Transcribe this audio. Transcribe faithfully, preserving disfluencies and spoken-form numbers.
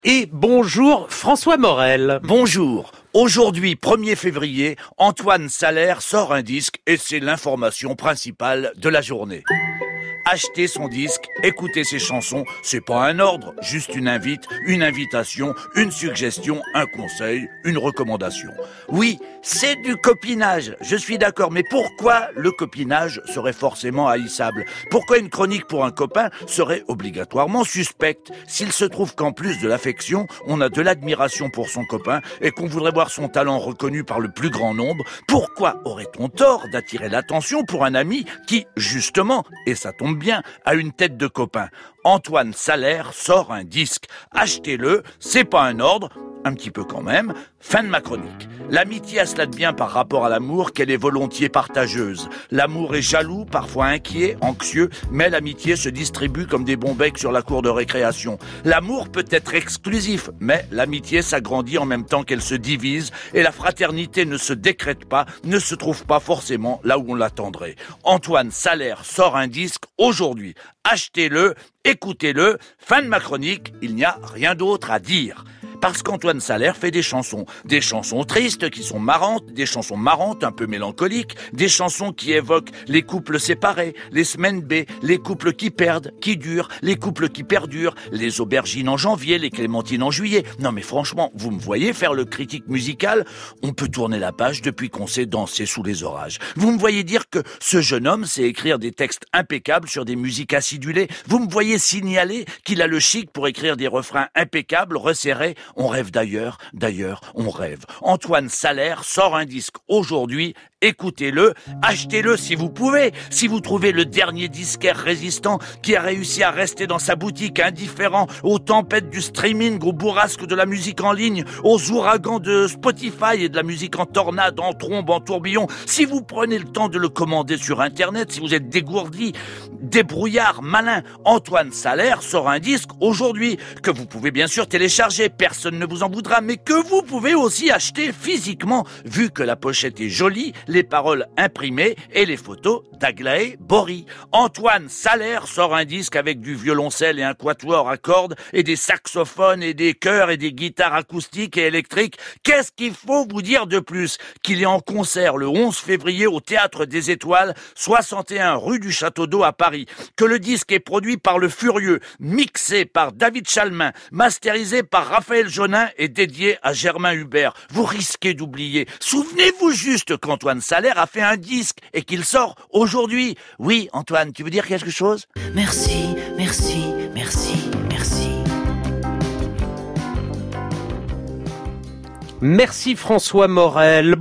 Et bonjour François Morel. Bonjour. Aujourd'hui, premier février, Antoine Salaire sort un disque et c'est l'information principale de la journée. Acheter son disque, écouter ses chansons, c'est pas un ordre, juste une invite, une invitation, une suggestion, un conseil, une recommandation. Oui, c'est du copinage, je suis d'accord, mais pourquoi le copinage serait forcément haïssable? Pourquoi une chronique pour un copain serait obligatoirement suspecte? S'il se trouve qu'en plus de l'affection, on a de l'admiration pour son copain et qu'on voudrait voir son talent reconnu par le plus grand nombre, pourquoi aurait-on tort d'attirer l'attention pour un ami qui, justement, et ça tombe bien, a une tête de copain? Antoine Salaire sort un disque. Achetez-le, c'est pas un ordre, un petit peu quand même. Fin de ma chronique. L'amitié a cela de bien par rapport à l'amour qu'elle est volontiers partageuse. L'amour est jaloux, parfois inquiet, anxieux, mais l'amitié se distribue comme des bons becs sur la cour de récréation. L'amour peut être exclusif, mais l'amitié s'agrandit en même temps qu'elle se divise et la fraternité ne se décrète pas, ne se trouve pas forcément là où on l'attendrait. Antoine Salaire sort un disque aujourd'hui. Achetez-le, écoutez-le. Fin de ma chronique, il n'y a rien d'autre à dire. Parce qu'Antoine Salaire fait des chansons. Des chansons tristes qui sont marrantes, des chansons marrantes un peu mélancoliques, des chansons qui évoquent les couples séparés, les semaines B, les couples qui perdent, qui durent, les couples qui perdurent, les aubergines en janvier, les clémentines en juillet. Non mais franchement, vous me voyez faire le critique musical? On peut tourner la page depuis qu'on sait danser sous les orages. Vous me voyez dire que ce jeune homme sait écrire des textes impeccables sur des musiques acidulées? Vous me voyez signaler qu'il a le chic pour écrire des refrains impeccables, resserrés? On rêve d'ailleurs, d'ailleurs, on rêve. Antoine Salaire sort un disque aujourd'hui, écoutez-le, achetez-le si vous pouvez. Si vous trouvez le dernier disquaire résistant qui a réussi à rester dans sa boutique indifférent aux tempêtes du streaming, aux bourrasques de la musique en ligne, aux ouragans de Spotify et de la musique en tornade, en trombe, en tourbillon, si vous prenez le temps de le commander sur Internet, si vous êtes dégourdi, débrouillard, malin, Antoine Salaire sort un disque aujourd'hui que vous pouvez bien sûr télécharger, personne ne vous en voudra, mais que vous pouvez aussi acheter physiquement, vu que la pochette est jolie, les paroles imprimées et les photos d'Aglaé Bory. Antoine Salaire sort un disque avec du violoncelle et un quatuor à cordes et des saxophones et des chœurs et des guitares acoustiques et électriques. Qu'est-ce qu'il faut vous dire de plus? Qu'il est en concert le onze février au Théâtre des Étoiles, soixante et un rue du Château d'Eau à Paris. Que le disque est produit par Le Furieux, mixé par David Chalmin, masterisé par Raphaël Jonin et dédié à Germain Hubert. Vous risquez d'oublier. Souvenez-vous juste qu'Antoine Salaire a fait un disque et qu'il sort aujourd'hui. Oui, Antoine, tu veux dire quelque chose? Merci, merci, merci, merci. Merci François Morel.